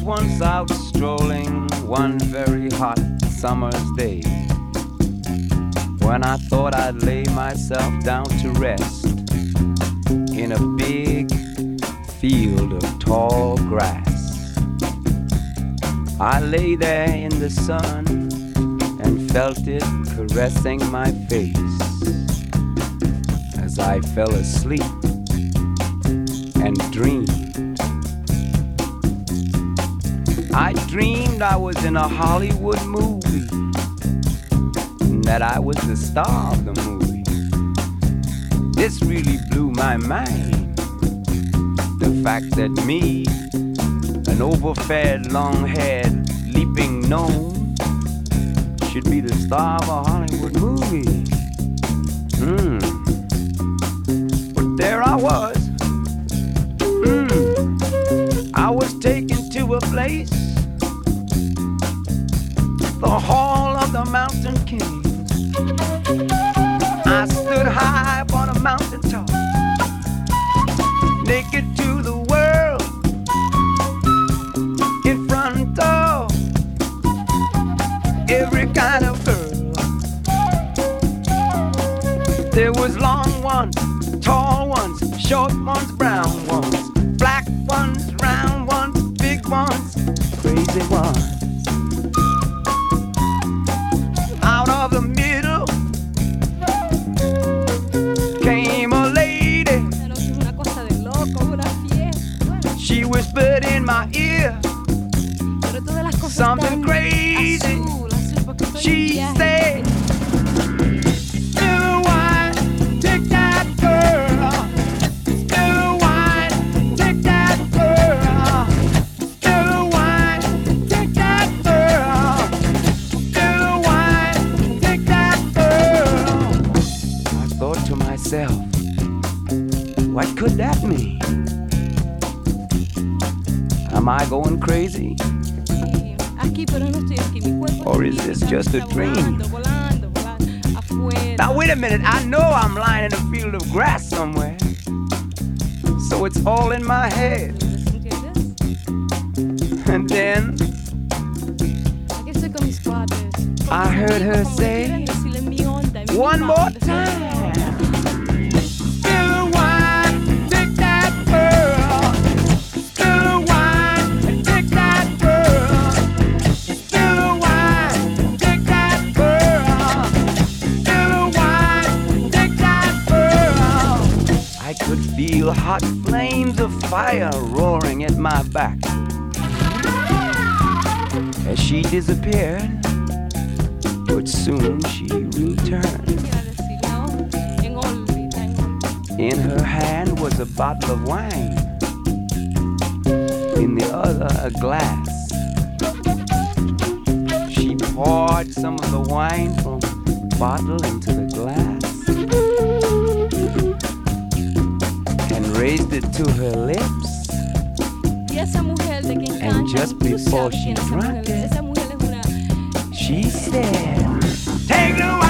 once out strolling one very hot summer's day, when I thought I'd lay myself down to rest in a big field of tall grass. I lay there in the sun and felt it caressing my face as I fell asleep and dreamed. I dreamed I was in a Hollywood movie, and that I was the star of the movie. This really blew my mind, the fact that me, an overfed, long-haired, leaping gnome, should be the star of a Hollywood movie. But there I was. I was taken to a place, the Hall of the Mountain King. I stood high upon a mountain top, naked to the world, in front of every kind of girl. There was long ones, tall ones, short ones, brown ones, black ones, round ones, big ones, crazy ones. Out of the middle came a lady. She whispered in my ear something crazy. She said, "Still wine, take that girl. Still wine, take that girl. Still wine, take that girl. Still wine, take that girl." I thought to myself, what could that mean? Am I going crazy? Or is this just a dream? Now wait a minute, I know I'm lying in a field of grass somewhere, so it's all in my head. And then I heard her say one more time, "Still wine, take that girl. Still wine, take that girl. Still wine, take that girl. Still wine, take that girl." I could feel hot flames of fire roaring at my back as she disappeared, but soon she returned. In her hand was a bottle of wine, in the other a glass. She poured some of the wine from the bottle into the glass and raised it to her lips. And just before she drank it, she said, "Take the wine."